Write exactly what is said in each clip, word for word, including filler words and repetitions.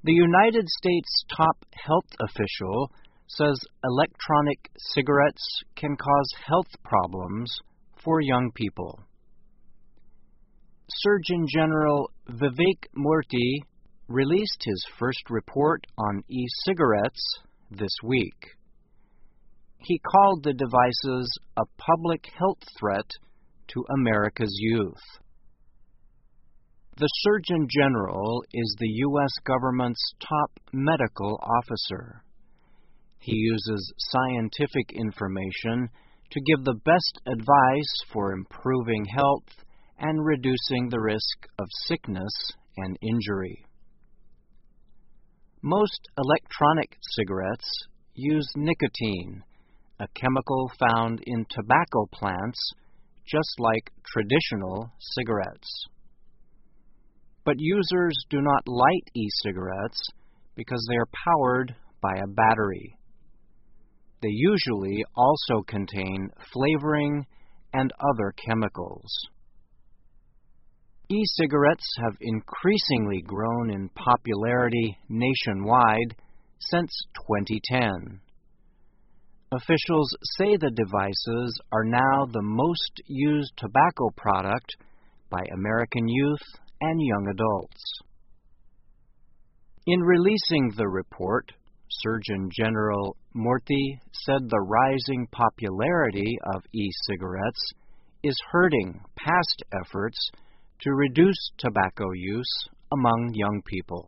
The United States top health official says electronic cigarettes can cause health problems for young people. Surgeon General Vivek Murthy released his first report on e-cigarettes this week. He called the devices a public health threat to America's youth. The Surgeon General is the U S government's top medical officer. He uses scientific information to give the best advice for improving health and reducing the risk of sickness and injury. Most electronic cigarettes use nicotine, a chemical found in tobacco plants, just like traditional cigarettes. But users do not light e-cigarettes because they are powered by a battery. They usually also contain flavoring and other chemicals. E-cigarettes have increasingly grown in popularity nationwide since twenty ten. Officials say the devices are now the most used tobacco product by American youth and young adults. In releasing the report, Surgeon General Murthy said the rising popularity of e-cigarettes is hurting past efforts to reduce tobacco use among young people.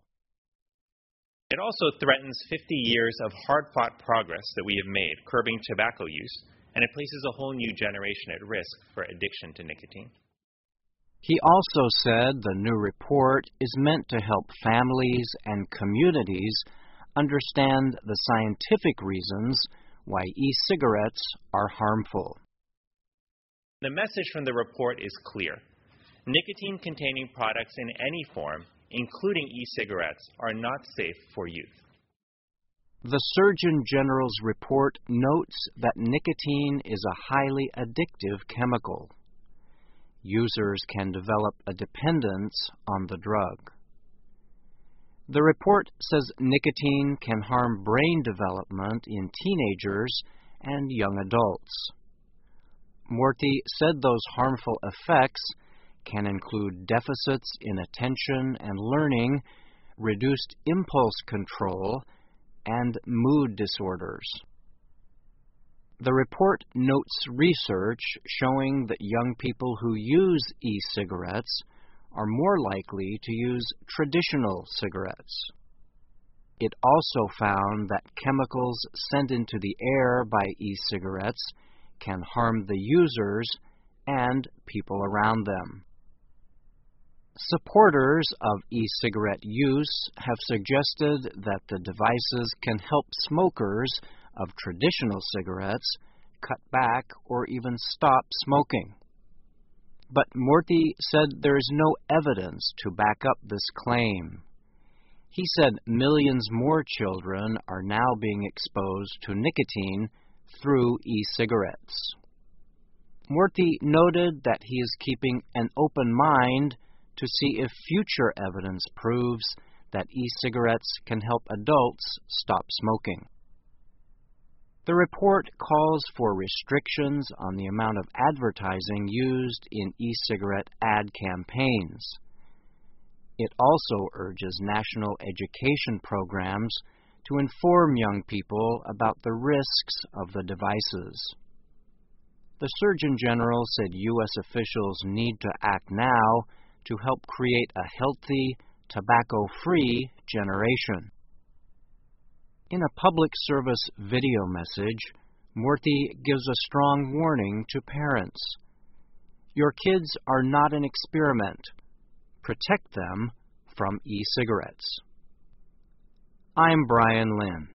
It also threatens fifty years of hard-fought progress that we have made curbing tobacco use, and it places a whole new generation at risk for addiction to nicotine. He also said the new report is meant to help families and communities understand the scientific reasons why e-cigarettes are harmful. The message from the report is clear. Nicotine-containing products in any form, including e-cigarettes, are not safe for youth. The Surgeon General's report notes that nicotine is a highly addictive chemical. Users can develop a dependence on the drug. The report says nicotine can harm brain development in teenagers and young adults. Murthy said those harmful effects can include deficits in attention and learning, reduced impulse control, and mood disorders. The report notes research showing that young people who use e-cigarettes are more likely to use traditional cigarettes. It also found that chemicals sent into the air by e-cigarettes can harm the users and people around them. Supporters of e-cigarette use have suggested that the devices can help smokers of traditional cigarettes cut back or even stop smoking. But Murthy said there is no evidence to back up this claim. He said millions more children are now being exposed to nicotine through e-cigarettes. Murthy noted that he is keeping an open mind to see if future evidence proves that e-cigarettes can help adults stop smoking. The report calls for restrictions on the amount of advertising used in e-cigarette ad campaigns. It also urges national education programs to inform young people about the risks of the devices. The Surgeon General said U S officials need to act now to help create a healthy, tobacco-free generation. In a public service video message, Murthy gives a strong warning to parents. Your kids are not an experiment. Protect them from e-cigarettes. I'm Brian Lynn.